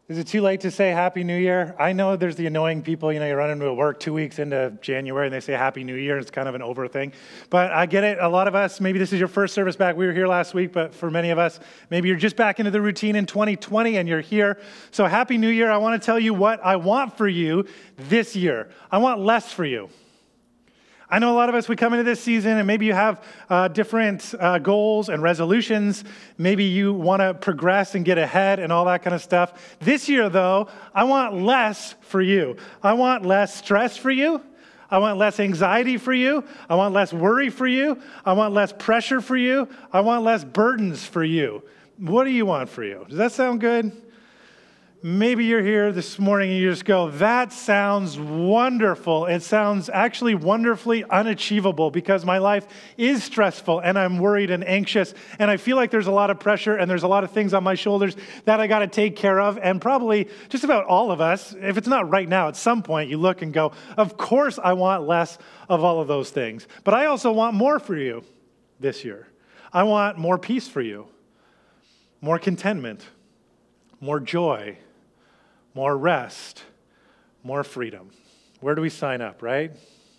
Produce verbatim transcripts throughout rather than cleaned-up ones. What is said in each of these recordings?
Is it too late to say Happy New Year? I know there's the annoying people, you know, you run into work two weeks into January and they say Happy New Year. It's kind of an over thing. But I get it. A lot of us, maybe this is your first service back. We were here last week, but for many of us, maybe you're just back into the routine in twenty twenty and you're here. So Happy New Year. I want to tell you what I want for you this year. I want less for you. I know a lot of us, we come into this season and maybe you have uh, different uh, goals and resolutions. Maybe you want to progress and get ahead and all that kind of stuff. This year, though, I want less for you. I want less stress for you. I want less anxiety for you. I want less worry for you. I want less pressure for you. I want less burdens for you. What do you want for you? Does that sound good? Maybe you're here this morning and you just go, that sounds wonderful. It sounds actually wonderfully unachievable because my life is stressful and I'm worried and anxious and I feel like there's a lot of pressure and there's a lot of things on my shoulders that I got to take care of. And probably just about all of us, if it's not right now, at some point you look and go, of course I want less of all of those things. But I also want more for you this year. I want more peace for you, more contentment, more joy, more rest, more freedom. Where do we sign up, right?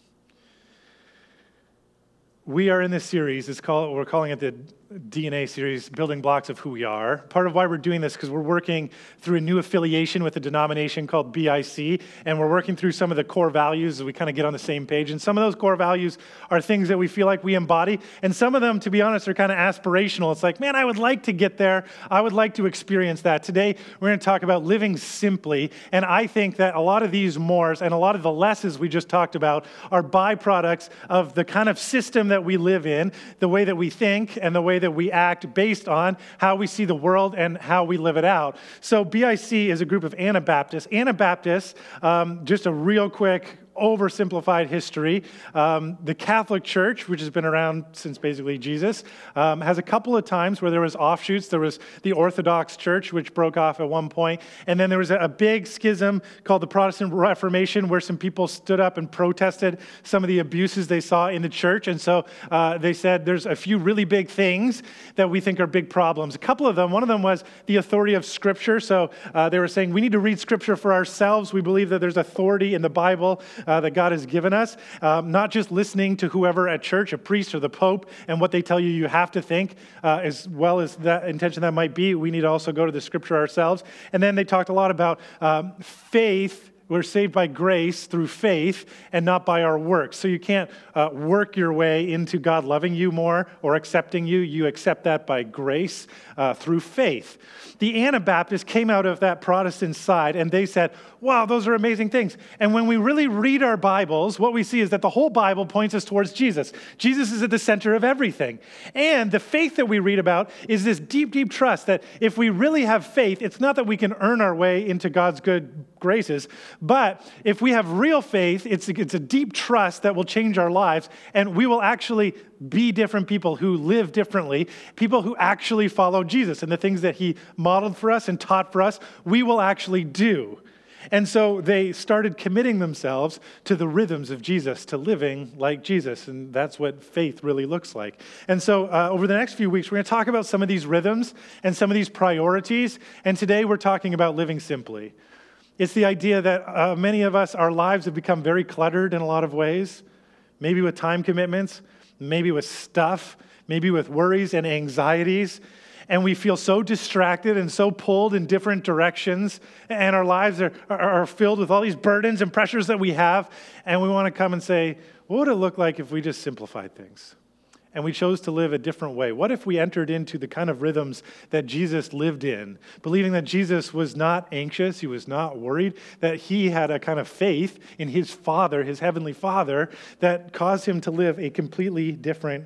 We are in this series, it's called, we're calling it the D N A series, Building Blocks of Who We Are. Part of why we're doing this because we're working through a new affiliation with a denomination called B I C, and we're working through some of the core values as we kind of get on the same page. And some of those core values are things that we feel like we embody, and some of them, to be honest, are kind of aspirational. It's like, man, I would like to get there. I would like to experience that. Today, we're going to talk about living simply, and I think that a lot of these mores and a lot of the lessons we just talked about are byproducts of the kind of system that we live in, the way that we think, and the way that we act based on how we see the world and how we live it out. So B I C is a group of Anabaptists. Anabaptists, um, just a real quick oversimplified history. Um, the Catholic Church, which has been around since basically Jesus, um, has a couple of times where there was offshoots. There was the Orthodox Church, which broke off at one point, and then there was a, a big schism called the Protestant Reformation, where some people stood up and protested some of the abuses they saw in the church, and so uh, they said there's a few really big things that we think are big problems. A couple of them, one of them was the authority of Scripture. So uh, they were saying we need to read Scripture for ourselves. We believe that there's authority in the Bible Uh, that God has given us, um, not just listening to whoever at church, a priest or the Pope, and what they tell you you have to think, uh, as well as that intention that might be. We need to also go to the Scripture ourselves. And then they talked a lot about um, faith. We're saved by grace through faith and not by our works. So you can't uh, work your way into God loving you more or accepting you. You accept that by grace uh, through faith. The Anabaptists came out of that Protestant side and they said, wow, those are amazing things. And when we really read our Bibles, what we see is that the whole Bible points us towards Jesus. Jesus is at the center of everything. And the faith that we read about is this deep, deep trust that if we really have faith, it's not that we can earn our way into God's good graces, but if we have real faith, it's, it's a deep trust that will change our lives, and we will actually be different people who live differently, people who actually follow Jesus, and the things that he modeled for us and taught for us, we will actually do. And so they started committing themselves to the rhythms of Jesus, to living like Jesus, and that's what faith really looks like. And so uh, over the next few weeks, we're going to talk about some of these rhythms and some of these priorities, and today we're talking about living simply. It's the idea that uh, many of us, our lives have become very cluttered in a lot of ways, maybe with time commitments, maybe with stuff, maybe with worries and anxieties, and we feel so distracted and so pulled in different directions, and our lives are, are, are filled with all these burdens and pressures that we have, and we want to come and say, what would it look like if we just simplified things? And we chose to live a different way. What if we entered into the kind of rhythms that Jesus lived in, believing that Jesus was not anxious, he was not worried, that he had a kind of faith in his Father, his heavenly Father, that caused him to live a completely different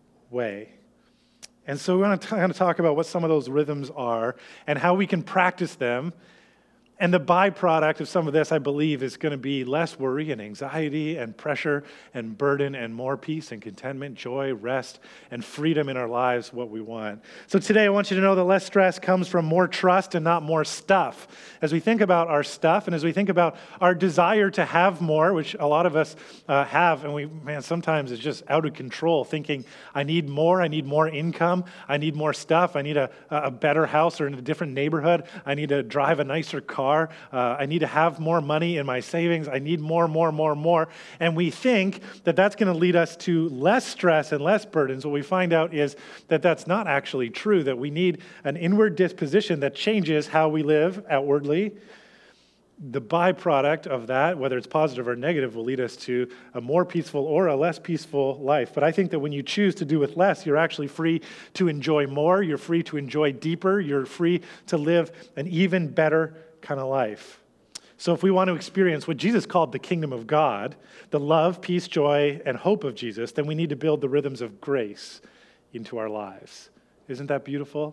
way. And so we want to kind of talk about what some of those rhythms are and how we can practice them And the byproduct of some of this, I believe, is going to be less worry and anxiety and pressure and burden and more peace and contentment, joy, rest, and freedom in our lives, what we want. So today I want you to know that less stress comes from more trust and not more stuff. As we think about our stuff and as we think about our desire to have more, which a lot of us uh, have, and we, man, sometimes it's just out of control, thinking, I need more, I need more income, I need more stuff, I need a, a better house or in a different neighborhood, I need to drive a nicer car. Uh, I need to have more money in my savings. I need more, more, more, more. And we think that that's going to lead us to less stress and less burdens. What we find out is that that's not actually true, that we need an inward disposition that changes how we live outwardly. The byproduct of that, whether it's positive or negative, will lead us to a more peaceful or a less peaceful life. But I think that when you choose to do with less, you're actually free to enjoy more. You're free to enjoy deeper. You're free to live an even better kind of life. So if we want to experience what Jesus called the kingdom of God, the love, peace, joy, and hope of Jesus, then we need to build the rhythms of grace into our lives. Isn't that beautiful?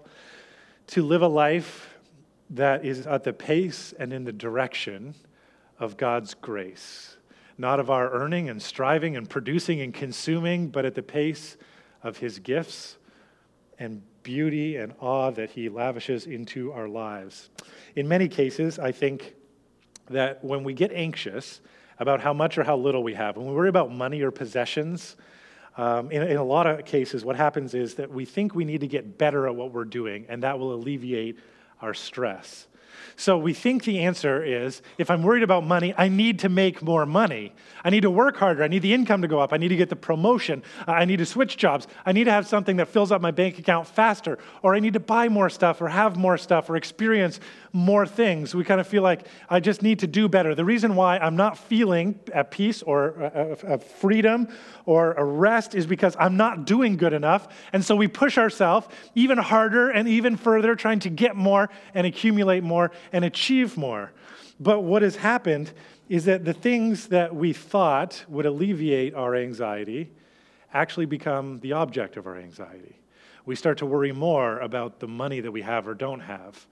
To live a life that is at the pace and in the direction of God's grace, not of our earning and striving and producing and consuming, but at the pace of his gifts and beauty and awe that he lavishes into our lives. In many cases, I think that when we get anxious about how much or how little we have, when we worry about money or possessions, um, in, in a lot of cases, what happens is that we think we need to get better at what we're doing, and that will alleviate our stress. So we think the answer is, if I'm worried about money, I need to make more money. I need to work harder. I need the income to go up. I need to get the promotion. I need to switch jobs. I need to have something that fills up my bank account faster. Or I need to buy more stuff or have more stuff or experience more things. We kind of feel like I just need to do better. The reason why I'm not feeling at peace or a, a freedom or a rest is because I'm not doing good enough. And so we push ourselves even harder and even further, trying to get more and accumulate more and achieve more. But what has happened is that the things that we thought would alleviate our anxiety actually become the object of our anxiety. We start to worry more about the money that we have or don't have.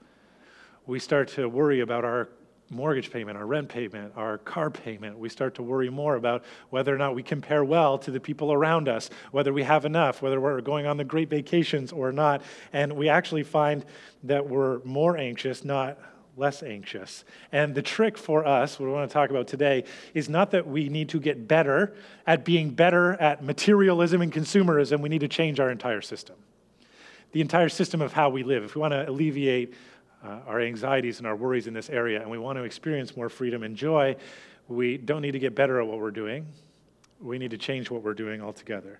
We start to worry about our mortgage payment, our rent payment, our car payment. We start to worry more about whether or not we compare well to the people around us, whether we have enough, whether we're going on the great vacations or not. And we actually find that we're more anxious, not less anxious. And the trick for us, what we want to talk about today, is not that we need to get better at being better at materialism and consumerism. We need to change our entire system. The entire system of how we live. If we want to alleviate uh, our anxieties and our worries in this area, and we want to experience more freedom and joy, we don't need to get better at what we're doing. We need to change what we're doing altogether.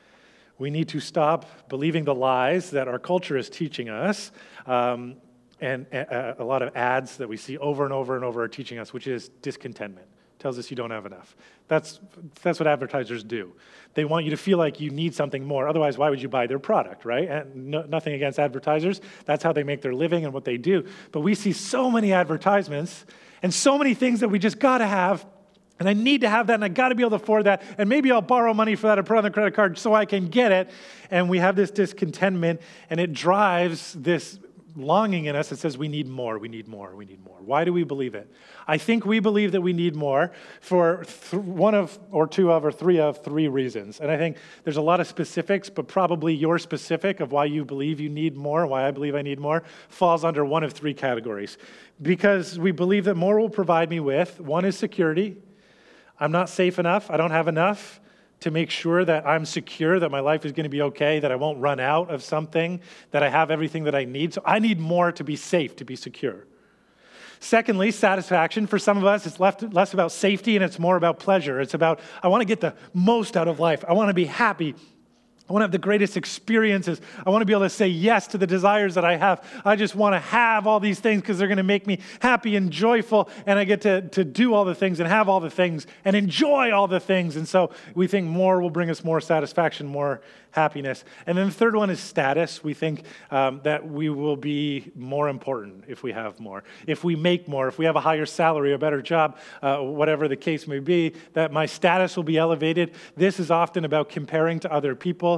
We need to stop believing the lies that our culture is teaching us, um, and a, a lot of ads that we see over and over and over are teaching us, which is discontentment. Tells us you don't have enough. That's that's what advertisers do. They want you to feel like you need something more. Otherwise, why would you buy their product, right? And no, nothing against advertisers. That's how they make their living and what they do. But we see so many advertisements and so many things that we just got to have, and I need to have that, and I got to be able to afford that, and maybe I'll borrow money for that or put on the credit card so I can get it. And we have this discontentment, and it drives this longing in us that says we need more, we need more, we need more. Why do we believe it? I think we believe that we need more for th- one of, or two of, or three of three reasons. And I think there's a lot of specifics, but probably your specific of why you believe you need more, why I believe I need more, falls under one of three categories. Because we believe that more will provide me with, one is security. I'm not safe enough, I don't have enough to make sure that I'm secure, that my life is going to be okay, that I won't run out of something, that I have everything that I need. So I need more to be safe, to be secure. Secondly, satisfaction. For some of us, it's left, less about safety and it's more about pleasure. It's about, I want to get the most out of life. I want to be happy. I want to have the greatest experiences. I want to be able to say yes to the desires that I have. I just want to have all these things because they're going to make me happy and joyful, and I get to, to do all the things and have all the things and enjoy all the things. And so we think more will bring us more satisfaction, more happiness. And then the third one is status. We think um, that we will be more important if we have more. If we make more, if we have a higher salary, a better job, uh, whatever the case may be, that my status will be elevated. This is often about comparing to other people.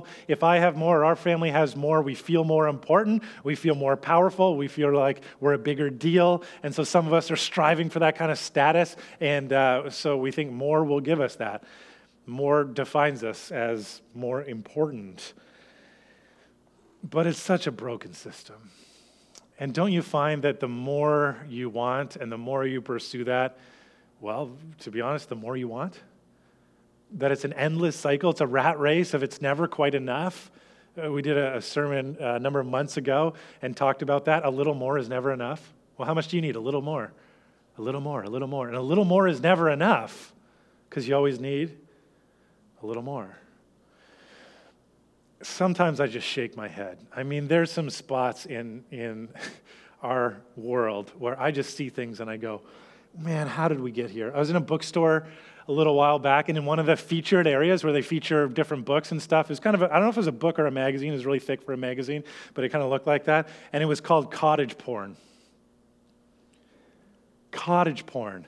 people. If I have more or our family has more, we feel more important. We feel more powerful. We feel like we're a bigger deal. And so some of us are striving for that kind of status. And uh, so we think more will give us that. More defines us as more important. But it's such a broken system. And don't you find that the more you want and the more you pursue that, well, to be honest, the more you want? That it's an endless cycle. It's a rat race of it's never quite enough. Uh, we did a, a sermon uh, a number of months ago and talked about that. A little more is never enough. Well, how much do you need? A little more. A little more, a little more. And a little more is never enough because you always need a little more. Sometimes I just shake my head. I mean, there's some spots in in our world where I just see things and I go, man, how did we get here? I was in a bookstore a little while back, and in one of the featured areas where they feature different books and stuff, it was kind of, a, I don't know if it was a book or a magazine. It was really thick for a magazine, but it kind of looked like that. And it was called Cottage Porn. Cottage porn.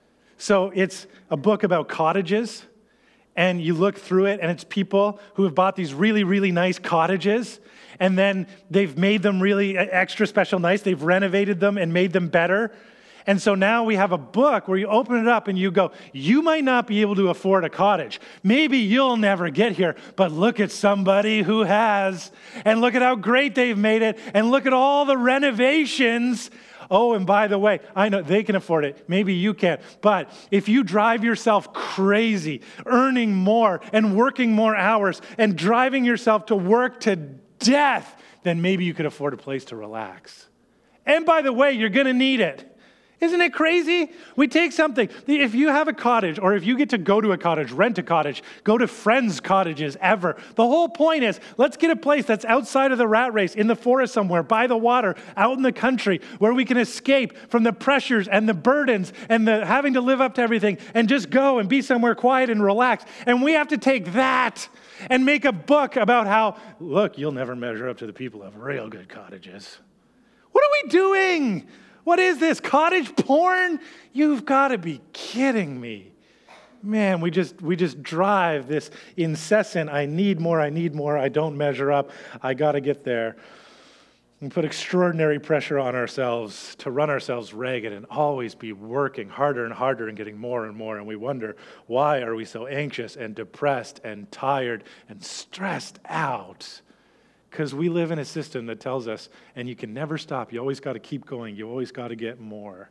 So it's a book about cottages. And you look through it, and it's people who have bought these really, really nice cottages, and then they've made them really extra special nice. They've renovated them and made them better. And so now we have a book where you open it up and you go, you might not be able to afford a cottage. Maybe you'll never get here, but look at somebody who has, and look at how great they've made it, and look at all the renovations. Oh, and by the way, I know they can afford it. Maybe you can't. But if you drive yourself crazy, earning more and working more hours and driving yourself to work to death, then maybe you could afford a place to relax. And by the way, you're going to need it. Isn't it crazy? We take something. If you have a cottage, or if you get to go to a cottage, rent a cottage, go to friends' cottages ever, the whole point is, let's get a place that's outside of the rat race, in the forest somewhere, by the water, out in the country, where we can escape from the pressures and the burdens and the having to live up to everything and just go and be somewhere quiet and relaxed. And we have to take that and make a book about how, look, you'll never measure up to the people who have real good cottages. What are we doing? What is this, cottage porn? You've got to be kidding me. Man, we just we just drive this incessant, I need more, I need more, I don't measure up, I got to get there. We put extraordinary pressure on ourselves to run ourselves ragged and always be working harder and harder and getting more and more. And we wonder, why are we so anxious and depressed and tired and stressed out? Because we live in a system that tells us, and you can never stop. You always got to keep going. You always got to get more.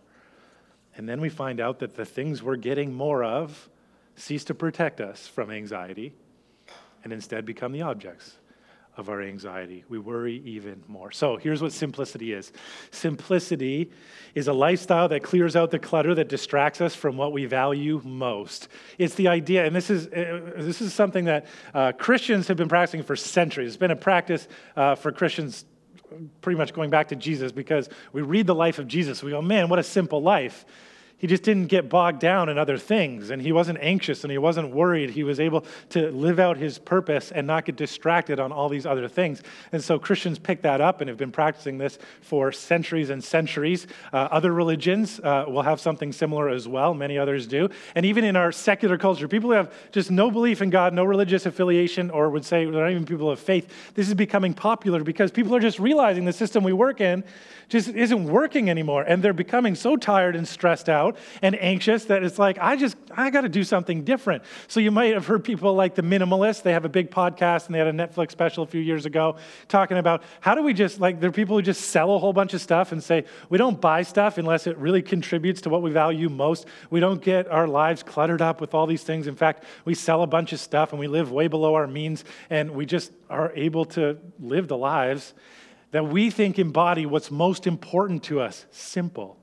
And then we find out that the things we're getting more of cease to protect us from anxiety and instead become the objects of our anxiety. We worry even more. So here's what simplicity is. Simplicity is a lifestyle that clears out the clutter that distracts us from what we value most. It's the idea, and this is uh, this is something that uh, Christians have been practicing for centuries. It's been a practice uh, for Christians pretty much going back to Jesus, because we read the life of Jesus. We go, man, what a simple life. He just didn't get bogged down in other things, and he wasn't anxious and he wasn't worried. He was able to live out his purpose and not get distracted on all these other things. And so Christians pick that up and have been practicing this for centuries and centuries. Uh, other religions uh, will have something similar as well. Many others do. And even in our secular culture, people who have just no belief in God, no religious affiliation, or would say they're not even people of faith, this is becoming popular because people are just realizing the system we work in just isn't working anymore. And they're becoming so tired and stressed out and anxious that it's like, I just, I got to do something different. So you might have heard people like the Minimalists. They have a big podcast and they had a Netflix special a few years ago talking about how do we just, like, there are people who just sell a whole bunch of stuff and say, we don't buy stuff unless it really contributes to what we value most. We don't get our lives cluttered up with all these things. In fact, we sell a bunch of stuff and we live way below our means, and we just are able to live the lives that we think embody what's most important to us, simple.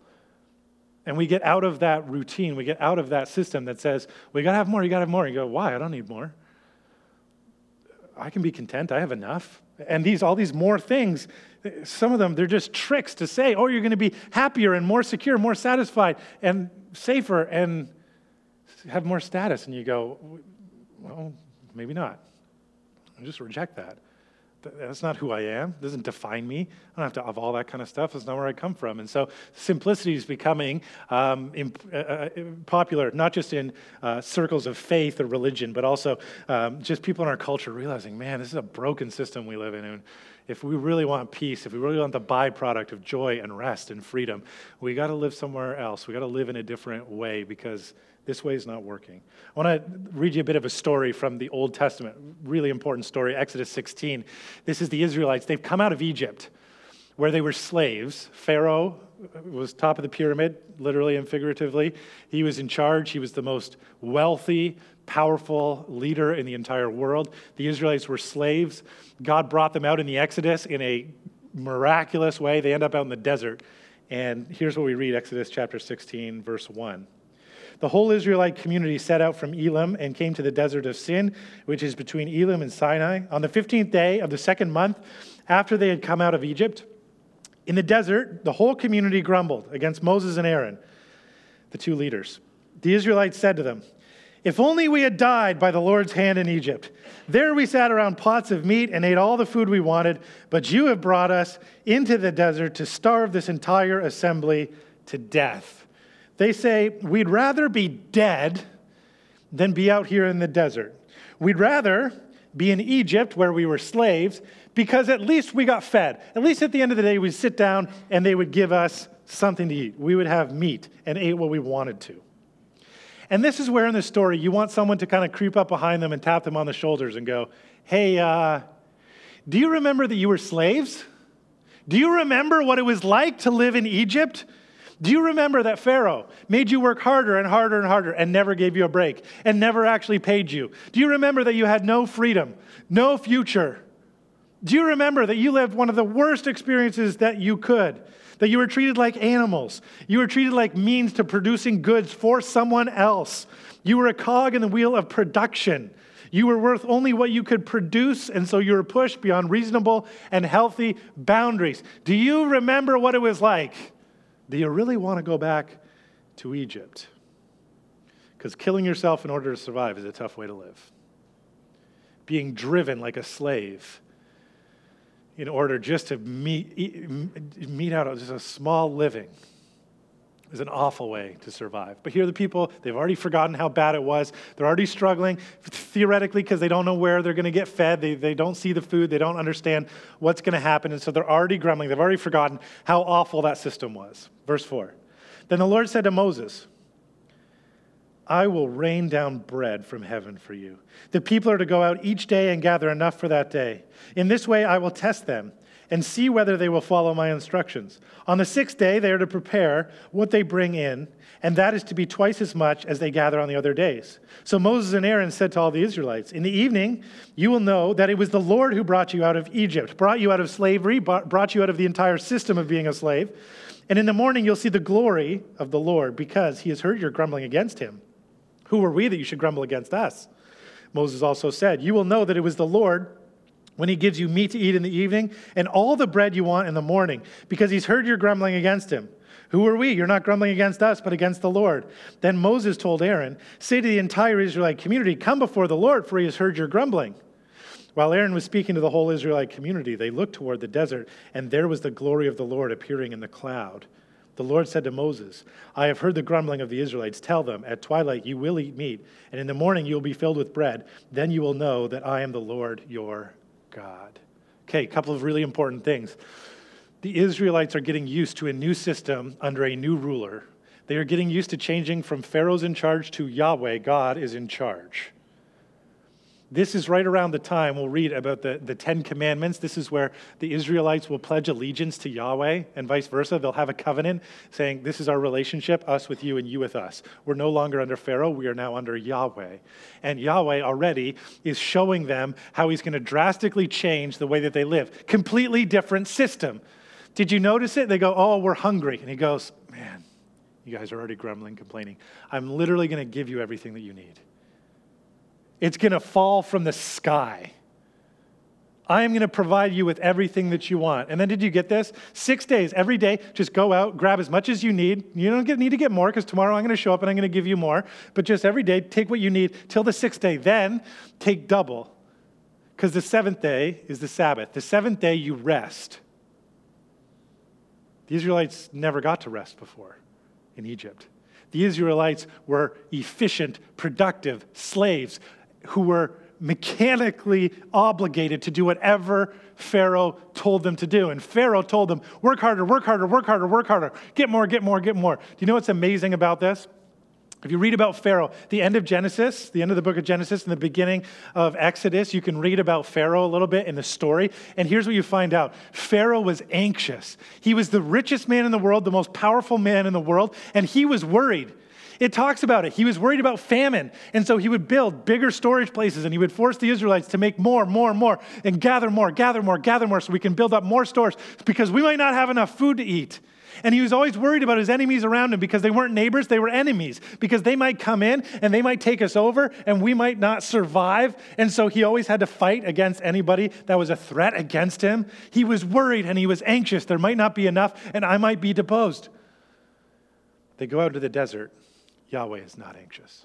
And we get out of that routine, we get out of that system that says, we got to have more, you got to have more. You go, why? I don't need more. I can be content, I have enough. And these, all these more things, some of them, they're just tricks to say, oh, you're going to be happier and more secure, more satisfied and safer and have more status. And you go, well, maybe not. I just reject that. That's not who I am. It doesn't define me. I don't have to have all that kind of stuff. That's not where I come from. And so simplicity is becoming um, imp- uh, popular, not just in uh, circles of faith or religion, but also um, just people in our culture realizing, man, this is a broken system we live in. And if we really want peace, if we really want the byproduct of joy and rest and freedom, we got to live somewhere else. We got to live in a different way because this way is not working. I want to read you a bit of a story from the Old Testament, really important story, Exodus sixteen. This is the Israelites. They've come out of Egypt where they were slaves. Pharaoh was top of the pyramid, literally and figuratively. He was in charge. He was the most wealthy, powerful leader in the entire world. The Israelites were slaves. God brought them out in the Exodus in a miraculous way. They end up out in the desert. And here's what we read, Exodus chapter sixteen, verse one. The whole Israelite community set out from Elim and came to the desert of Sin, which is between Elim and Sinai, on the fifteenth day of the second month after they had come out of Egypt. In the desert, the whole community grumbled against Moses and Aaron, the two leaders. The Israelites said to them, "If only we had died by the Lord's hand in Egypt. There we sat around pots of meat and ate all the food we wanted, but you have brought us into the desert to starve this entire assembly to death." They say, "We'd rather be dead than be out here in the desert. We'd rather be in Egypt where we were slaves because at least we got fed. At least at the end of the day, we'd sit down and they would give us something to eat. We would have meat and ate what we wanted to." And this is where in the story you want someone to kind of creep up behind them and tap them on the shoulders and go, "Hey, uh, do you remember that you were slaves? Do you remember what it was like to live in Egypt? Do you remember that Pharaoh made you work harder and harder and harder and never gave you a break and never actually paid you? Do you remember that you had no freedom, no future? Do you remember that you lived one of the worst experiences that you could? That you were treated like animals. You were treated like means to producing goods for someone else. You were a cog in the wheel of production. You were worth only what you could produce, and so you were pushed beyond reasonable and healthy boundaries. Do you remember what it was like? Do you really want to go back to Egypt? Because killing yourself in order to survive is a tough way to live. Being driven like a slave in order just to meet, meet out just a small living is an awful way to survive. But here are the people, they've already forgotten how bad it was. They're already struggling, theoretically, because they don't know where they're going to get fed. They, they don't see the food. They don't understand what's going to happen. And so they're already grumbling. They've already forgotten how awful that system was. Verse four. Then the Lord said to Moses, "I will rain down bread from heaven for you. The people are to go out each day and gather enough for that day. In this way I will test them and see whether they will follow my instructions. On the sixth day, they are to prepare what they bring in, and that is to be twice as much as they gather on the other days." So Moses and Aaron said to all the Israelites, "In the evening, you will know that it was the Lord who brought you out of Egypt, brought you out of slavery, brought you out of the entire system of being a slave. And in the morning, you'll see the glory of the Lord because he has heard your grumbling against him. Who are we that you should grumble against us?" Moses also said, "You will know that it was the Lord when he gives you meat to eat in the evening and all the bread you want in the morning, because he's heard your grumbling against him. Who are we? You're not grumbling against us, but against the Lord." Then Moses told Aaron, "Say to the entire Israelite community, 'Come before the Lord, for he has heard your grumbling.'" While Aaron was speaking to the whole Israelite community, they looked toward the desert, and there was the glory of the Lord appearing in the cloud. The Lord said to Moses, "I have heard the grumbling of the Israelites. Tell them, at twilight you will eat meat, and in the morning you will be filled with bread. Then you will know that I am the Lord your God." Okay, a couple of really important things. The Israelites are getting used to a new system under a new ruler. They are getting used to changing from Pharaoh's in charge to Yahweh, God is in charge. This is right around the time we'll read about the, the Ten Commandments. This is where the Israelites will pledge allegiance to Yahweh and vice versa. They'll have a covenant saying, this is our relationship, us with you and you with us. We're no longer under Pharaoh. We are now under Yahweh. And Yahweh already is showing them how he's going to drastically change the way that they live. Completely different system. Did you notice it? They go, oh, we're hungry. And he goes, man, you guys are already grumbling, complaining. I'm literally going to give you everything that you need. It's going to fall from the sky. I am going to provide you with everything that you want. And then did you get this? Six days, every day, just go out, grab as much as you need. You don't get, need to get more because tomorrow I'm going to show up and I'm going to give you more. But just every day, take what you need till the sixth day. Then take double Because the seventh day is the Sabbath. The seventh day you rest. The Israelites never got to rest before in Egypt. The Israelites were efficient, productive slaves who were mechanically obligated to do whatever Pharaoh told them to do. And Pharaoh told them, work harder, work harder, work harder, work harder, get more, get more, get more. Do you know what's amazing about this? If you read about Pharaoh, the end of Genesis, the end of the book of Genesis and the beginning of Exodus, you can read about Pharaoh a little bit in the story. And here's what you find out. Pharaoh was anxious. He was the richest man in the world, the most powerful man in the world, and he was worried. It talks about it. He was worried about famine. And so he would build bigger storage places and he would force the Israelites to make more, more, more, and gather more, gather more, gather more so we can build up more stores because we might not have enough food to eat. And he was always worried about his enemies around him because they weren't neighbors, they were enemies. Because they might come in and they might take us over and we might not survive. And so he always had to fight against anybody that was a threat against him. He was worried and he was anxious. There might not be enough and I might be deposed. They go out to the desert. Yahweh is not anxious.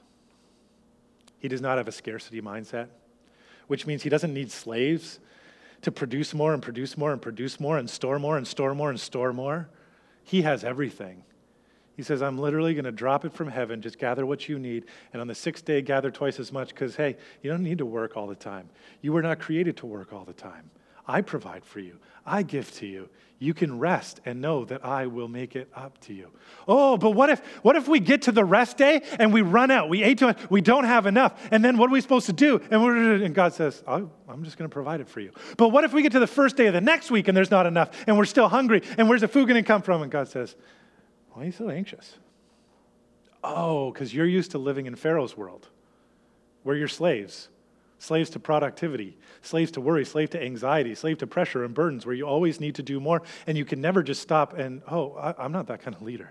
He does not have a scarcity mindset, which means he doesn't need slaves to produce more and produce more and produce more and store more and store more and store more. He has everything. He says, I'm literally going to drop it from heaven, just gather what you need, and on the sixth day, gather twice as much, because, hey, you don't need to work all the time. You were not created to work all the time. I provide for you. I give to you. You can rest and know that I will make it up to you. Oh, but what if what if we get to the rest day and we run out? We ate too much. We don't have enough. And then what are we supposed to do? And, we're, and God says, oh, I'm just going to provide it for you. But what if we get to the first day of the next week and there's not enough and we're still hungry? And where's the food going to come from? And God says, why are you so anxious? Oh, because you're used to living in Pharaoh's world where you're slaves. Slaves to productivity, slaves to worry, slave to anxiety, slave to pressure and burdens where you always need to do more and you can never just stop and, oh, I, I'm not that kind of leader.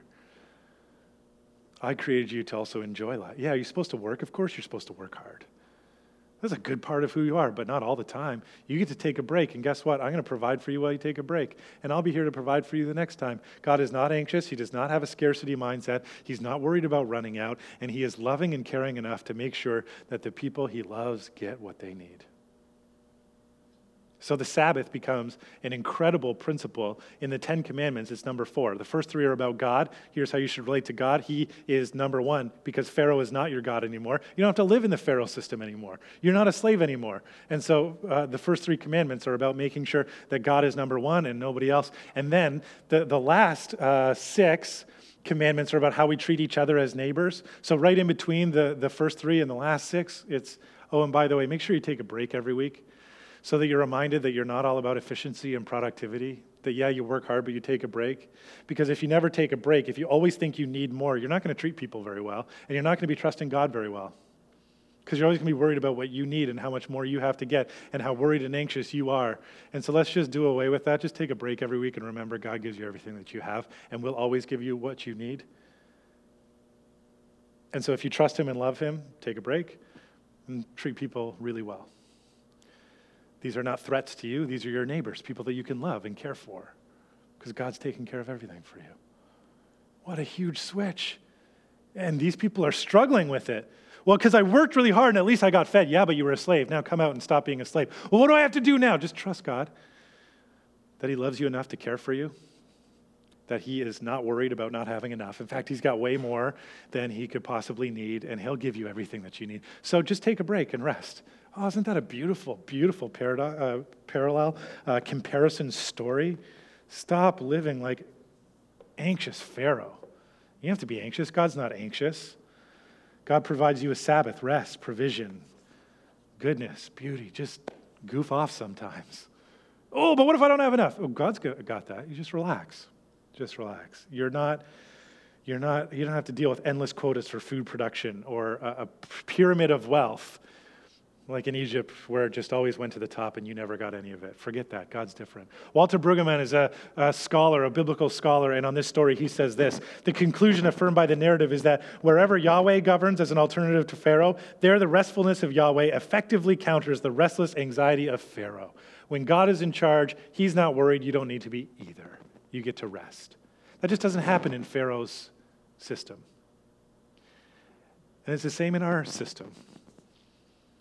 I created you to also enjoy life. Yeah, you're supposed to work. Of course you're supposed to work hard. That's a good part of who you are, but not all the time. You get to take a break, and guess what? I'm going to provide for you while you take a break, and I'll be here to provide for you the next time. God is not anxious. He does not have a scarcity mindset. He's not worried about running out, and he is loving and caring enough to make sure that the people he loves get what they need. So the Sabbath becomes an incredible principle in the Ten Commandments. It's number four. The first three are about God. Here's how you should relate to God. He is number one because Pharaoh is not your God anymore. You don't have to live in the Pharaoh system anymore. You're not a slave anymore. And so uh, the first three commandments are about making sure that God is number one and nobody else. And then the, the last uh, six commandments are about how we treat each other as neighbors. So right in between the, the first three and the last six, it's, oh, and by the way, make sure you take a break every week, so that you're reminded that you're not all about efficiency and productivity, that yeah, you work hard, but you take a break. Because if you never take a break, if you always think you need more, you're not going to treat people very well, and you're not going to be trusting God very well. Because you're always going to be worried about what you need and how much more you have to get and how worried and anxious you are. And so let's just do away with that. Just take a break every week and remember God gives you everything that you have and will always give you what you need. And so if you trust him and love him, take a break and treat people really well. These are not threats to you. These are your neighbors, people that you can love and care for because God's taking care of everything for you. What a huge switch. And these people are struggling with it. Well, because I worked really hard and at least I got fed. Yeah, but you were a slave. Now come out and stop being a slave. Well, what do I have to do now? Just trust God that he loves you enough to care for you, that he is not worried about not having enough. In fact, he's got way more than he could possibly need, and he'll give you everything that you need. So just take a break and rest. Oh, isn't that a beautiful, beautiful parad- uh, parallel, uh, comparison story? Stop living like anxious Pharaoh. You don't have to be anxious. God's not anxious. God provides you a Sabbath, rest, provision, goodness, beauty. Just goof off sometimes. Oh, but what if I don't have enough? Oh, God's got that. You just relax. Just relax. You're not, you're not, you don't have to deal with endless quotas for food production or a, a pyramid of wealth like in Egypt where it just always went to the top and you never got any of it. Forget that. God's different. Walter Brueggemann is a, a scholar, a biblical scholar, and on this story he says this: the conclusion affirmed by the narrative is that wherever Yahweh governs as an alternative to Pharaoh, there the restfulness of Yahweh effectively counters the restless anxiety of Pharaoh. When God is in charge, he's not worried. You don't need to be either. You get to rest. That just doesn't happen in Pharaoh's system. And it's the same in our system.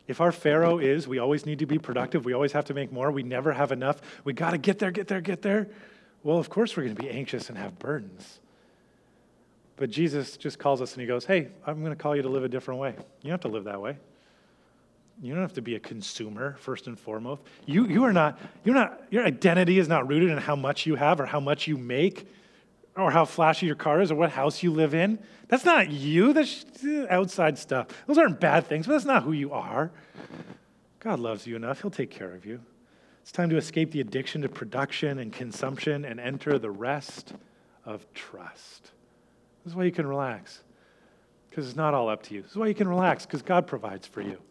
If our Pharaoh is, we always need to be productive, we always have to make more, we never have enough, we got to get there, get there, get there, well, of course we're going to be anxious and have burdens. But Jesus just calls us and he goes, hey, I'm going to call you to live a different way. You don't have to live that way. You don't have to be a consumer first and foremost. You you are not, you're not, your identity is not rooted in how much you have or how much you make or how flashy your car is or what house you live in. That's not you. That's outside stuff. Those aren't bad things, but that's not who you are. God loves you enough. He'll take care of you. It's time to escape the addiction to production and consumption and enter the rest of trust. This is why you can relax, because it's not all up to you. This is why you can relax, because God provides for you.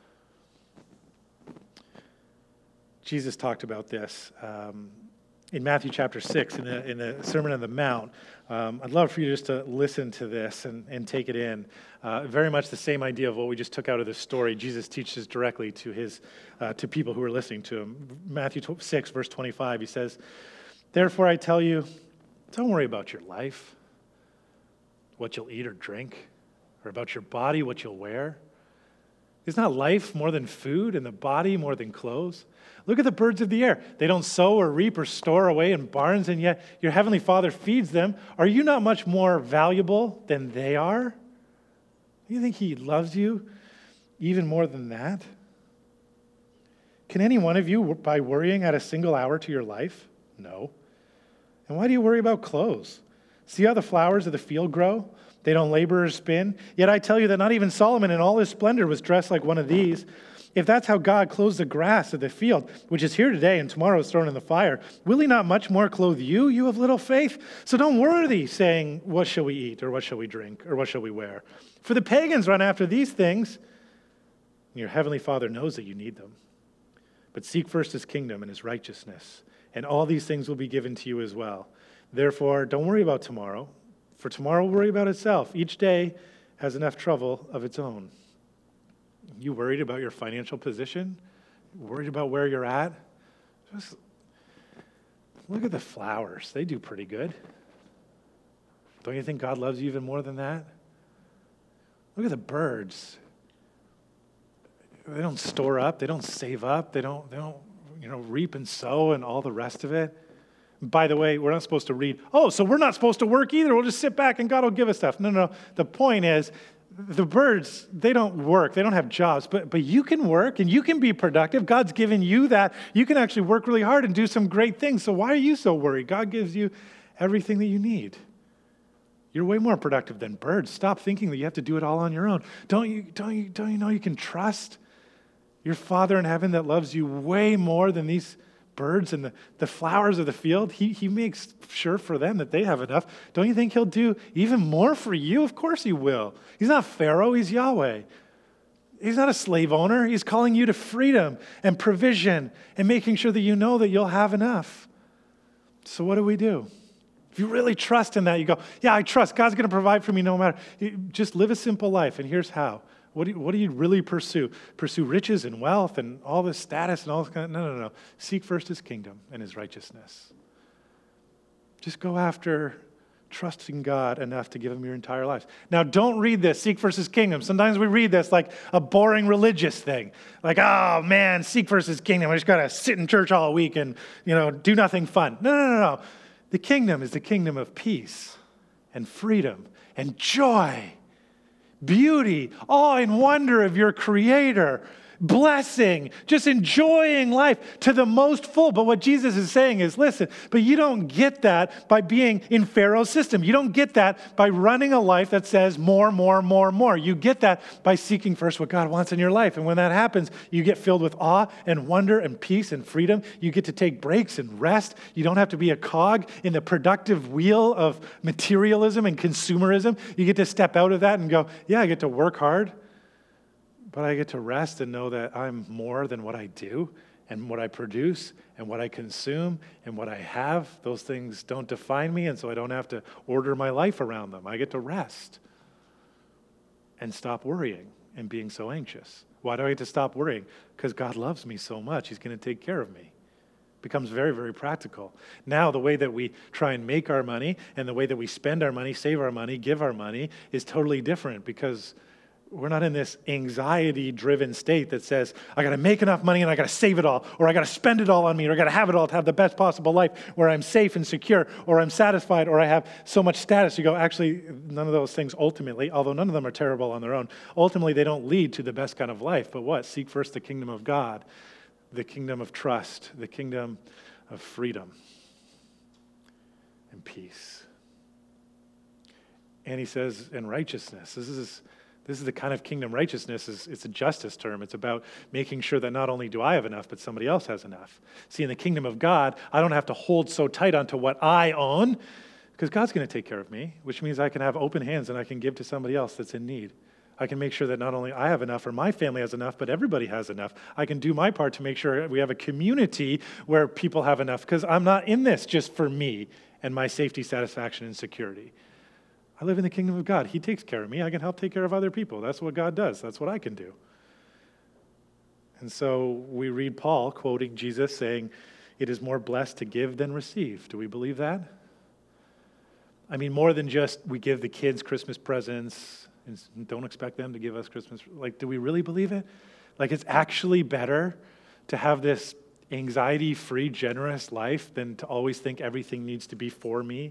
Jesus talked about this um, in Matthew chapter six, in the in the Sermon on the Mount. Um, I'd love for you just to listen to this and, and take it in. Uh, very much the same idea of what we just took out of this story. Jesus teaches directly to his uh, to people who are listening to him. Matthew six, verse twenty-five, he says, "Therefore I tell you, don't worry about your life, what you'll eat or drink, or about your body, what you'll wear. Is not life more than food and the body more than clothes? Look at the birds of the air. They don't sow or reap or store away in barns, and yet your heavenly Father feeds them. Are you not much more valuable than they are? Do you think he loves you even more than that? Can any one of you, by worrying, add a single hour to your life? No. And why do you worry about clothes? See how the flowers of the field grow? They don't labor or spin. Yet I tell you that not even Solomon in all his splendor was dressed like one of these. If that's how God clothes the grass of the field, which is here today and tomorrow is thrown in the fire, will he not much more clothe you, you of little faith? So don't worry, saying, what shall we eat, or what shall we drink, or what shall we wear? For the pagans run after these things, and your heavenly Father knows that you need them. But seek first his kingdom and his righteousness, and all these things will be given to you as well. Therefore, don't worry about tomorrow, for tomorrow will worry about itself. Each day has enough trouble of its own. You worried about your financial position? Worried about where you're at? Just look at the flowers. They do pretty good. Don't you think God loves you even more than that? Look at the birds. They don't store up. They don't save up. They don't, they don't, you know, reap and sow and all the rest of it. By the way, we're not supposed to read, oh, so we're not supposed to work either. We'll just sit back and God will give us stuff. No, no, no. The point is, the birds, they don't work. They don't have jobs. But but you can work and you can be productive. God's given you that. You can actually work really hard and do some great things. So why are you so worried? God gives you everything that you need. You're way more productive than birds. Stop thinking that you have to do it all on your own. Don't you, don't you, don't you know you can trust your Father in heaven that loves you way more than these birds and the, the flowers of the field? He, he makes sure for them that they have enough. Don't you think he'll do even more for you? Of course he will. He's not Pharaoh, he's Yahweh. He's not a slave owner. He's calling you to freedom and provision and making sure that you know that you'll have enough. So what do we do? If you really trust in that, you go, yeah, I trust. God's going to provide for me no matter. Just live a simple life, and here's how. What do, you, what do you really pursue? Pursue riches and wealth and all this status and all this kind of, no, no, no. Seek first his kingdom and his righteousness. Just go after trusting God enough to give him your entire life. Now, don't read this, seek first his kingdom. Sometimes we read this like a boring religious thing. Like, oh, man, seek first his kingdom. I just got to sit in church all week and, you know, do nothing fun. No, no, no, no. The kingdom is the kingdom of peace and freedom and joy, beauty, awe and wonder of your Creator, blessing, just enjoying life to the most full. But what Jesus is saying is, listen, but you don't get that by being in Pharaoh's system. You don't get that by running a life that says more, more, more, more. You get that by seeking first what God wants in your life. And when that happens, you get filled with awe and wonder and peace and freedom. You get to take breaks and rest. You don't have to be a cog in the productive wheel of materialism and consumerism. You get to step out of that and go, yeah, I get to work hard, but I get to rest and know that I'm more than what I do and what I produce and what I consume and what I have. Those things don't define me, and so I don't have to order my life around them. I get to rest and stop worrying and being so anxious. Why do I get to stop worrying? Because God loves me so much. He's going to take care of me. It becomes very, very practical. Now, the way that we try and make our money and the way that we spend our money, save our money, give our money is totally different, because we're not in this anxiety-driven state that says, I got to make enough money and I got to save it all, or I got to spend it all on me, or I got to have it all to have the best possible life where I'm safe and secure, or I'm satisfied, or I have so much status. You go, actually, none of those things ultimately, although none of them are terrible on their own, ultimately they don't lead to the best kind of life. But what? Seek first the kingdom of God, the kingdom of trust, the kingdom of freedom and peace. And he says, in righteousness. This is this is the kind of kingdom righteousness. Is it's a justice term. It's about making sure that not only do I have enough, but somebody else has enough. See, in the kingdom of God, I don't have to hold so tight onto what I own, because God's going to take care of me, which means I can have open hands and I can give to somebody else that's in need. I can make sure that not only I have enough or my family has enough, but everybody has enough. I can do my part to make sure we have a community where people have enough, because I'm not in this just for me and my safety, satisfaction, and security. I live in the kingdom of God. He takes care of me. I can help take care of other people. That's what God does. That's what I can do. And so we read Paul quoting Jesus saying, it is more blessed to give than receive. Do we believe that? I mean, more than just we give the kids Christmas presents and don't expect them to give us Christmas. Like, do we really believe it? Like, it's actually better to have this anxiety-free, generous life than to always think everything needs to be for me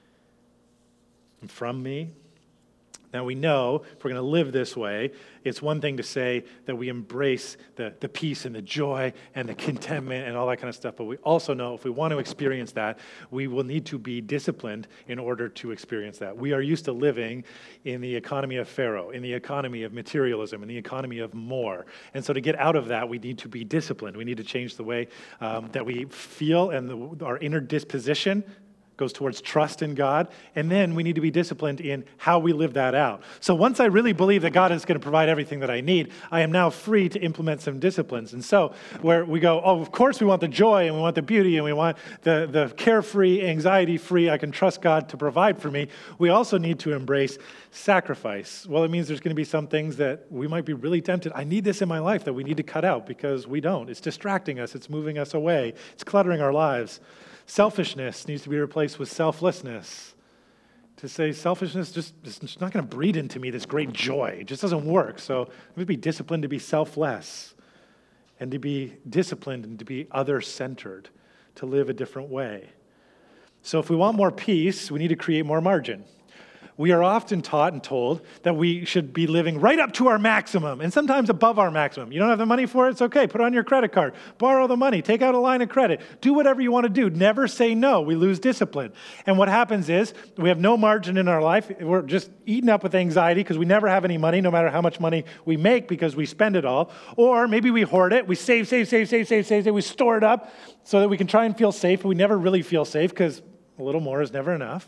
and from me. Now we know if we're going to live this way, it's one thing to say that we embrace the, the peace and the joy and the contentment and all that kind of stuff, but we also know if we want to experience that, we will need to be disciplined in order to experience that. We are used to living in the economy of Pharaoh, in the economy of materialism, in the economy of more. And so to get out of that, we need to be disciplined. We need to change the way um, that we feel, and the, our inner disposition goes towards trust in God, and then we need to be disciplined in how we live that out. So once I really believe that God is going to provide everything that I need, I am now free to implement some disciplines. And so where we go, oh, of course we want the joy, and we want the beauty, and we want the, the carefree, anxiety-free, I can trust God to provide for me, we also need to embrace sacrifice. Well, it means there's going to be some things that we might be really tempted. I need this in my life that we need to cut out because we don't. It's distracting us. It's moving us away. It's cluttering our lives. Selfishness needs to be replaced with selflessness. To say selfishness just it's not going to breed into me this great joy. It just doesn't work. So let me be disciplined to be selfless and to be disciplined and to be other-centered, to live a different way. So if we want more peace, we need to create more margin. We are often taught and told that we should be living right up to our maximum and sometimes above our maximum. You don't have the money for it? It's okay. Put it on your credit card. Borrow the money. Take out a line of credit. Do whatever you want to do. Never say no. We lose discipline. And what happens is we have no margin in our life. We're just eaten up with anxiety because we never have any money, no matter how much money we make, because we spend it all. Or maybe we hoard it. We save, save, save, save, save, save, save. We store it up so that we can try and feel safe. But we never really feel safe because a little more is never enough.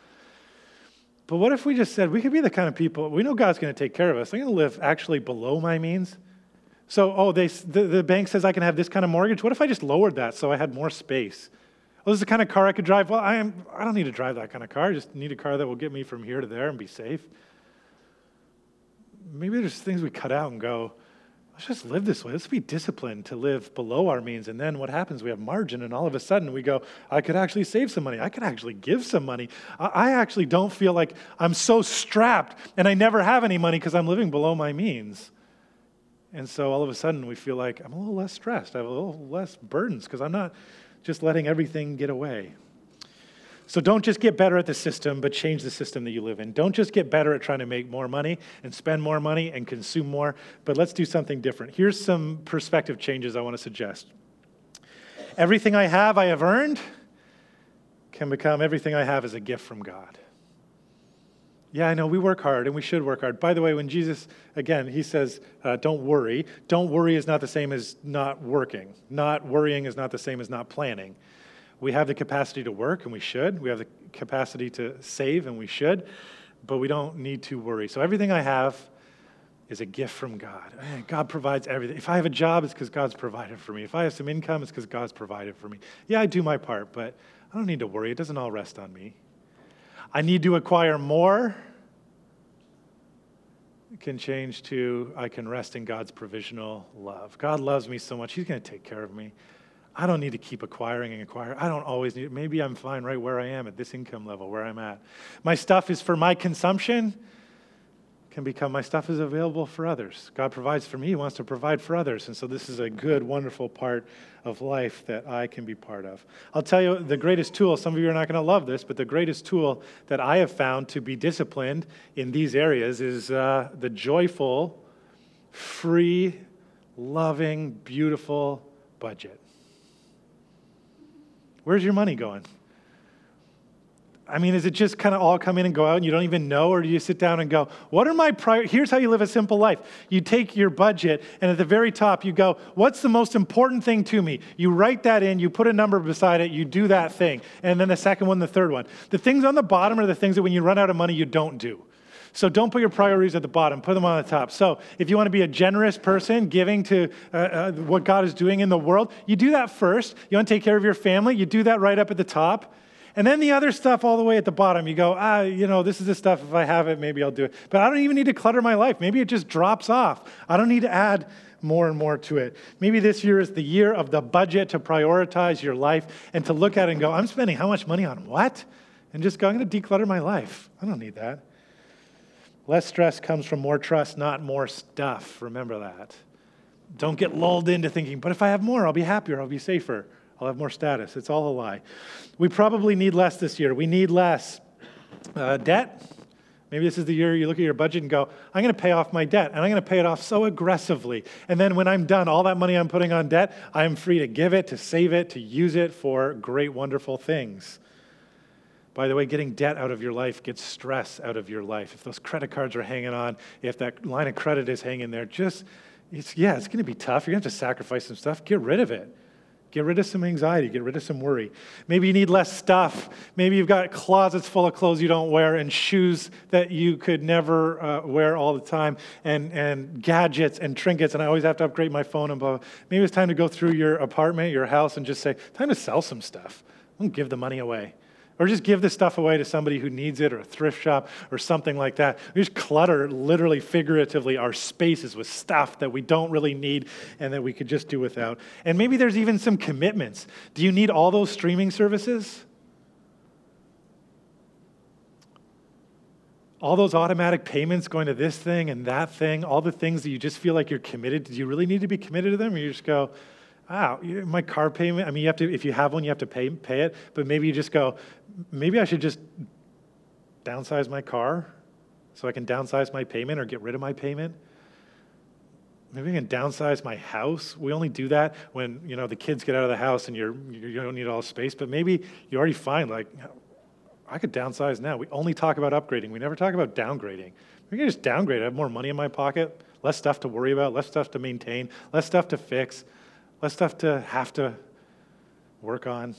But what if we just said, we could be the kind of people, we know God's going to take care of us. I'm going to live actually below my means. So, oh, they, the, the bank says I can have this kind of mortgage. What if I just lowered that so I had more space? Oh, this is the kind of car I could drive. Well, I, am, I don't need to drive that kind of car. I just need a car that will get me from here to there and be safe. Maybe there's things we cut out and go, let's just live this way. Let's be disciplined to live below our means. And then what happens? We have margin, and all of a sudden we go, I could actually save some money. I could actually give some money. I actually don't feel like I'm so strapped and I never have any money because I'm living below my means. And so all of a sudden we feel like I'm a little less stressed. I have a little less burdens because I'm not just letting everything get away. So don't just get better at the system, but change the system that you live in. Don't just get better at trying to make more money and spend more money and consume more, but let's do something different. Here's some perspective changes I want to suggest. Everything I have, I have earned, can become everything I have is a gift from God. Yeah, I know we work hard, and we should work hard. By the way, when Jesus, again, he says, uh, don't worry. Don't worry is not the same as not working. Not worrying is not the same as not planning. We have the capacity to work, and we should. We have the capacity to save, and we should. But we don't need to worry. So everything I have is a gift from God. God provides everything. If I have a job, it's because God's provided for me. If I have some income, it's because God's provided for me. Yeah, I do my part, but I don't need to worry. It doesn't all rest on me. I need to acquire more. It can change to I can rest in God's provisional love. God loves me so much. He's going to take care of me. I don't need to keep acquiring and acquiring. I don't always need it. Maybe I'm fine right where I am at this income level, where I'm at. My stuff is for my consumption, can become my stuff is available for others. God provides for me, he wants to provide for others. And so this is a good, wonderful part of life that I can be part of. I'll tell you the greatest tool, some of you are not going to love this, but the greatest tool that I have found to be disciplined in these areas is uh, the joyful, free, loving, beautiful budget. Where's your money going? I mean, is it just kind of all come in and go out and you don't even know? Or do you sit down and go, what are my priorities? Here's how you live a simple life. You take your budget and at the very top you go, what's the most important thing to me? You write that in, you put a number beside it, you do that thing. And then the second one, the third one. The things on the bottom are the things that when you run out of money, you don't do. So don't put your priorities at the bottom, put them on the top. So if you want to be a generous person, giving to uh, uh, what God is doing in the world, you do that first. You want to take care of your family, you do that right up at the top. And then the other stuff all the way at the bottom, you go, ah, you know, this is the stuff, if I have it, maybe I'll do it. But I don't even need to clutter my life. Maybe it just drops off. I don't need to add more and more to it. Maybe this year is the year of the budget to prioritize your life and to look at it and go, I'm spending how much money on what? And just go, I'm going to declutter my life. I don't need that. Less stress comes from more trust, not more stuff. Remember that. Don't get lulled into thinking, but if I have more, I'll be happier, I'll be safer. I'll have more status. It's all a lie. We probably need less this year. We need less uh, debt. Maybe this is the year you look at your budget and go, I'm going to pay off my debt, and I'm going to pay it off so aggressively. And then when I'm done, all that money I'm putting on debt, I'm free to give it, to save it, to use it for great, wonderful things. By the way, getting debt out of your life gets stress out of your life. If those credit cards are hanging on, if that line of credit is hanging there, just, it's, yeah, it's going to be tough. You're going to have to sacrifice some stuff. Get rid of it. Get rid of some anxiety. Get rid of some worry. Maybe you need less stuff. Maybe you've got closets full of clothes you don't wear and shoes that you could never uh, wear all the time and, and gadgets and trinkets, and I always have to upgrade my phone and blah, blah. Maybe it's time to go through your apartment, your house, and just say, time to sell some stuff. Don't give the money away. Or just give this stuff away to somebody who needs it, or a thrift shop, or something like that. We just clutter, literally, figuratively, our spaces with stuff that we don't really need and that we could just do without. And maybe there's even some commitments. Do you need all those streaming services? All those automatic payments going to this thing and that thing, all the things that you just feel like you're committed. Do you really need to be committed to them? Or you just go, wow, my car payment, I mean, you have to, if you have one, you have to pay pay it, but maybe you just go, maybe I should just downsize my car so I can downsize my payment or get rid of my payment. Maybe I can downsize my house. We only do that when, you know, the kids get out of the house and you're, you don't need all the space, but maybe you already find, like, I could downsize now. We only talk about upgrading. We never talk about downgrading. We can just downgrade. I have more money in my pocket, less stuff to worry about, less stuff to maintain, less stuff to fix, less stuff to have to work on.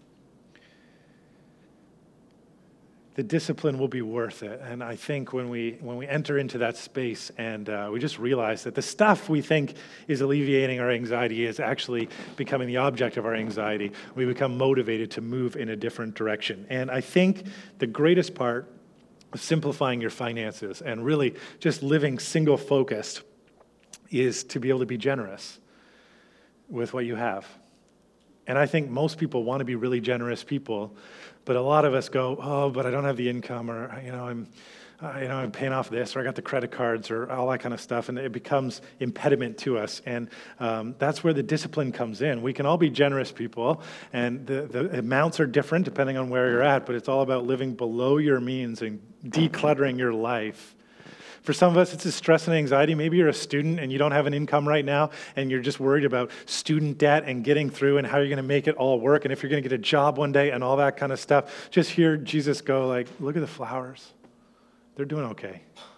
The discipline will be worth it. And I think when we when we enter into that space and uh, we just realize that the stuff we think is alleviating our anxiety is actually becoming the object of our anxiety, we become motivated to move in a different direction. And I think the greatest part of simplifying your finances and really just living single-focused is to be able to be generous with what you have. And I think most people want to be really generous people, but a lot of us go, oh, but I don't have the income, or, you know, I'm, uh, you know, I'm paying off this, or I got the credit cards, or all that kind of stuff, and it becomes impediment to us. And um, that's where the discipline comes in. We can all be generous people, and the, the amounts are different depending on where you're at, but it's all about living below your means and decluttering your life. For some of us, it's a stress and anxiety. Maybe you're a student and you don't have an income right now, and you're just worried about student debt and getting through and how you're going to make it all work, and if you're going to get a job one day and all that kind of stuff. Just hear Jesus go like, look at the flowers. They're doing okay.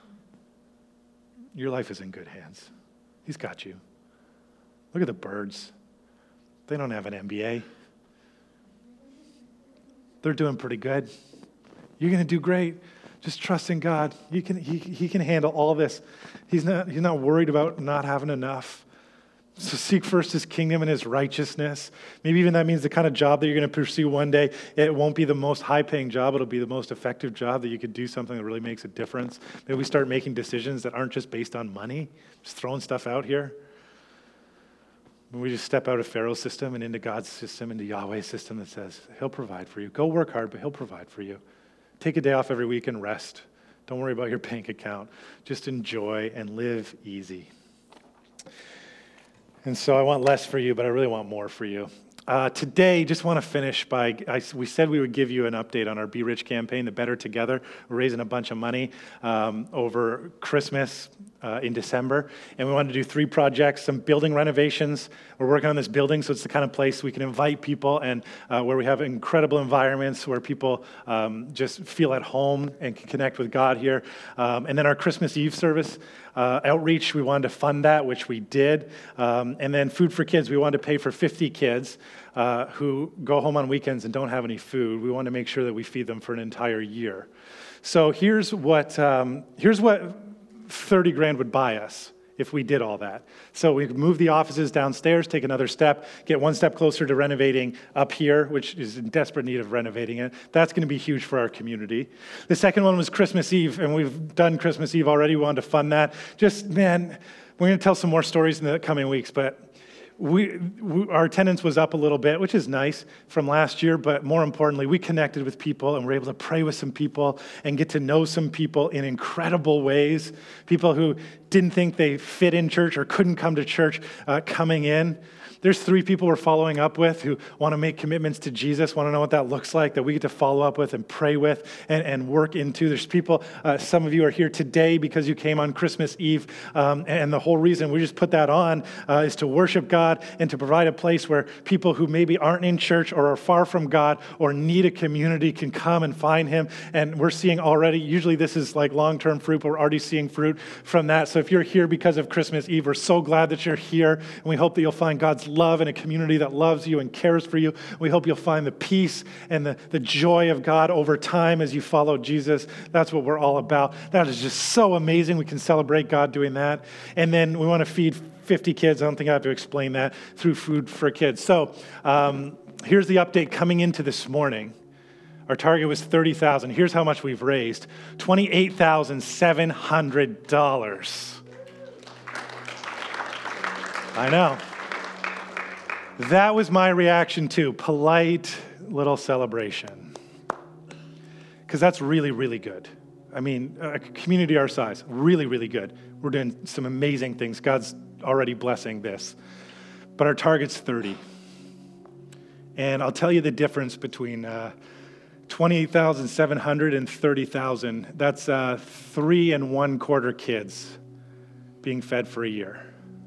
Your life is in good hands. He's got you. Look at the birds. They don't have an M B A. They're doing pretty good. You're going to do great. Just trust in God. He can, he, he can handle all this. He's not, he's not worried about not having enough. So seek first his kingdom and his righteousness. Maybe even that means the kind of job that you're going to pursue one day, it won't be the most high-paying job. It'll be the most effective job that you could do something that really makes a difference. Maybe we start making decisions that aren't just based on money, just throwing stuff out here. When we just step out of Pharaoh's system and into God's system, into Yahweh's system that says, he'll provide for you. Go work hard, but he'll provide for you. Take a day off every week and rest. Don't worry about your bank account. Just enjoy and live easy. And so I want less for you, but I really want more for you. Uh, today, just want to finish by, I, we said we would give you an update on our Be Rich campaign, the Better Together. We're raising a bunch of money um, over Christmas uh, in December, and we wanted to do three projects, some building renovations. We're working on this building, so it's the kind of place we can invite people and uh, where we have incredible environments where people um, just feel at home and can connect with God here. Um, and then our Christmas Eve service, Uh, outreach, we wanted to fund that, which we did. Um, and then Food for Kids, we wanted to pay for fifty kids uh, who go home on weekends and don't have any food. We want to make sure that we feed them for an entire year. So here's what um, here's what thirty grand would buy us if we did all that. So we could move the offices downstairs, take another step, get one step closer to renovating up here, which is in desperate need of renovating it. That's going to be huge for our community. The second one was Christmas Eve, and we've done Christmas Eve already. We wanted to fund that. Just, man, we're going to tell some more stories in the coming weeks, but We, we, our attendance was up a little bit, which is nice from last year, but more importantly, we connected with people and were able to pray with some people and get to know some people in incredible ways. People who didn't think they fit in church or couldn't come to church uh, coming in. There's three people we're following up with who want to make commitments to Jesus, want to know what that looks like, that we get to follow up with and pray with and, and work into. There's people, uh, some of you are here today because you came on Christmas Eve, um, and the whole reason we just put that on uh, is to worship God and to provide a place where people who maybe aren't in church or are far from God or need a community can come and find Him. And we're seeing already, usually this is like long-term fruit, but we're already seeing fruit from that. So if you're here because of Christmas Eve, we're so glad that you're here, and we hope that you'll find God's love in a community that loves you and cares for you. We hope you'll find the peace and the, the joy of God over time as you follow Jesus. That's what we're all about. That is just so amazing. We can celebrate God doing that. And then we want to feed fifty kids. I don't think I have to explain that, through Food for Kids. So um, here's the update coming into this morning. Our target was thirty thousand dollars. Here's how much we've raised: twenty-eight thousand seven hundred dollars. I know. That was my reaction too. Polite little celebration. Because that's really, really good. I mean, a community our size, really, really good. We're doing some amazing things. God's already blessing this. But our target's thirty. And I'll tell you the difference between uh, twenty-eight thousand seven hundred and thirty thousand. That's uh, three and one quarter kids being fed for a year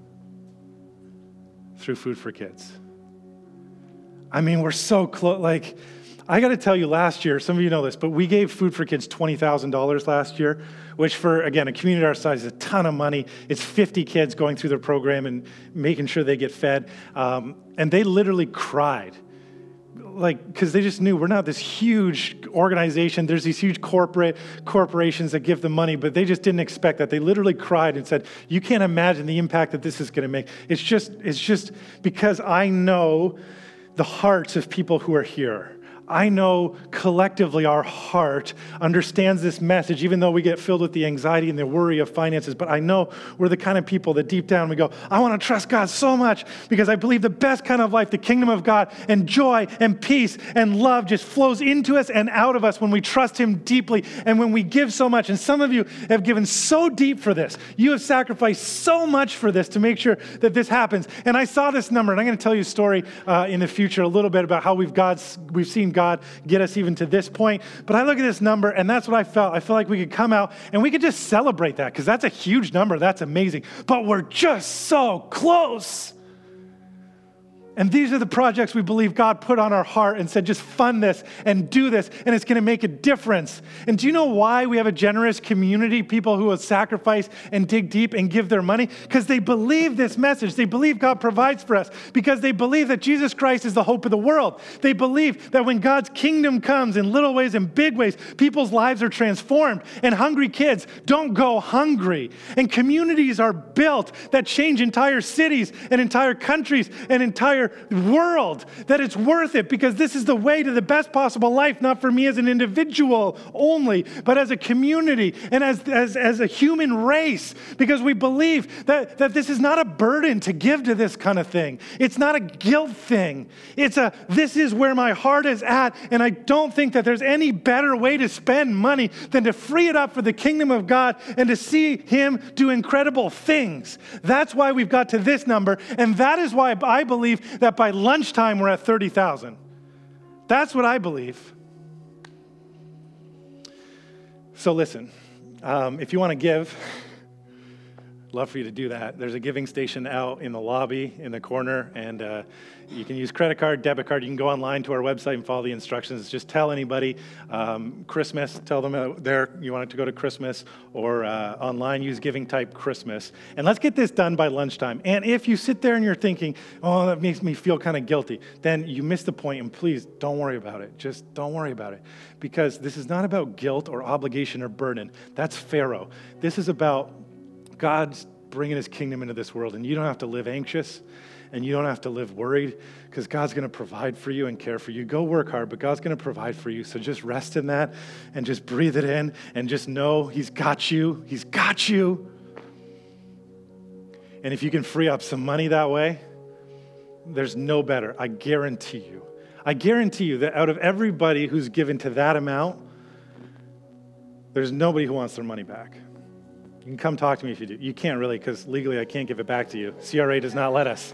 through Food for Kids. I mean, we're so close. Like, I got to tell you, last year, some of you know this, but we gave Food for Kids twenty thousand dollars last year, which for, again, a community our size is a ton of money. It's fifty kids going through their program and making sure they get fed. Um, and they literally cried. Like, because they just knew we're not this huge organization. There's these huge corporate corporations that give them money, but they just didn't expect that. They literally cried and said, you can't imagine the impact that this is going to make. It's just, it's just because I know the hearts of people who are here. I know collectively our heart understands this message, even though we get filled with the anxiety and the worry of finances. But I know we're the kind of people that deep down we go, I want to trust God so much because I believe the best kind of life, the kingdom of God, and joy and peace and love just flows into us and out of us when we trust Him deeply and when we give so much. And some of you have given so deep for this. You have sacrificed so much for this to make sure that this happens. And I saw this number, and I'm going to tell you a story uh, in the future a little bit about how we've God's, we've seen God God get us even to this point. But I look at this number, and that's what I felt. I feel like we could come out and we could just celebrate that, because that's a huge number. That's amazing. But we're just so close. And these are the projects we believe God put on our heart and said, just fund this and do this, and it's going to make a difference. And do you know why we have a generous community, people who will sacrifice and dig deep and give their money? Because they believe this message. They believe God provides for us, because they believe that Jesus Christ is the hope of the world. They believe that when God's kingdom comes in little ways and big ways, people's lives are transformed, and hungry kids don't go hungry. And communities are built that change entire cities and entire countries and entire entire world that it's worth it because this is the way to the best possible life, not for me as an individual only, but as a community and as, as, as a human race, because we believe that, that this is not a burden to give to this kind of thing. It's not a guilt thing. It's a, this is where my heart is at, and I don't think that there's any better way to spend money than to free it up for the kingdom of God and to see him do incredible things. That's why we've got to this number, and that is why I believe that by lunchtime we're at thirty thousand. That's what I believe. So listen, um, if you want to give, love for you to do that. There's a giving station out in the lobby in the corner, and uh, you can use credit card, debit card. You can go online to our website and follow the instructions. Just tell anybody um, Christmas. Tell them uh, there you want it to go to Christmas, or uh, online use giving type Christmas. And let's get this done by lunchtime. And if you sit there and you're thinking, oh, that makes me feel kind of guilty, then you missed the point, and please don't worry about it. Just don't worry about it, because this is not about guilt or obligation or burden. That's Pharaoh. This is about God's bringing his kingdom into this world, and you don't have to live anxious, and you don't have to live worried, because God's going to provide for you and care for you. Go work hard, but God's going to provide for you. So just rest in that and just breathe it in and just know he's got you. He's got you. And if you can free up some money that way, there's no better. I guarantee you. I guarantee you that out of everybody who's given to that amount, there's nobody who wants their money back. You can come talk to me if you do. You can't really, because legally I can't give it back to you. C R A does not let us.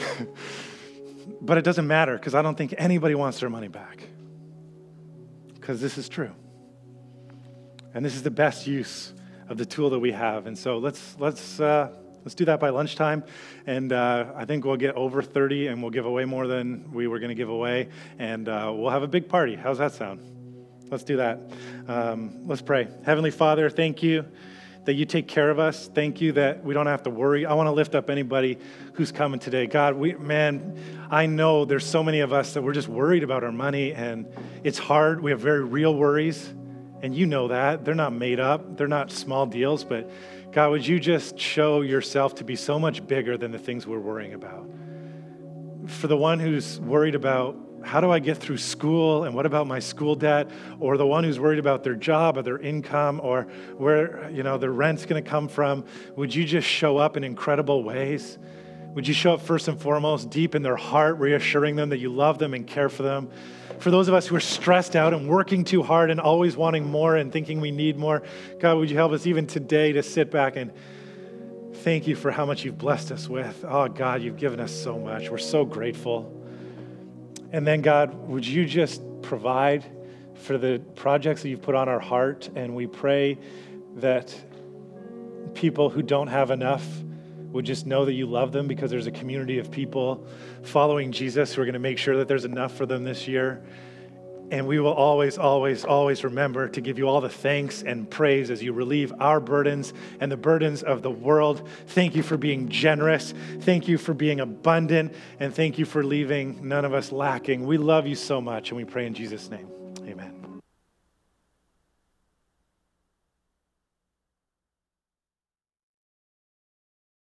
But it doesn't matter, because I don't think anybody wants their money back. Because this is true. And this is the best use of the tool that we have. And so let's let's uh, let's do that by lunchtime. And uh, I think we'll get over thirty, and we'll give away more than we were going to give away. And uh, we'll have a big party. How's that sound? Let's do that. Um, let's pray. Heavenly Father, thank you that you take care of us. Thank you that we don't have to worry. I want to lift up anybody who's coming today. God, we, man, I know there's so many of us that we're just worried about our money, and it's hard. We have very real worries, and you know that. They're not made up. They're not small deals, but God, would you just show yourself to be so much bigger than the things we're worrying about? For the one who's worried about, how do I get through school, and what about my school debt? Or the one who's worried about their job or their income, or where, you know, their rent's going to come from, would you just show up in incredible ways? Would you show up first and foremost deep in their heart, reassuring them that you love them and care for them? For those of us who are stressed out and working too hard and always wanting more and thinking we need more, God, would you help us even today to sit back and thank you for how much you've blessed us with. Oh, God, you've given us so much. We're so grateful. And then, God, would you just provide for the projects that you've put on our heart? And we pray that people who don't have enough would just know that you love them, because there's a community of people following Jesus who are going to make sure that there's enough for them this year. And we will always, always, always remember to give you all the thanks and praise as you relieve our burdens and the burdens of the world. Thank you for being generous. Thank you for being abundant. And thank you for leaving none of us lacking. We love you so much, and we pray in Jesus' name. Amen.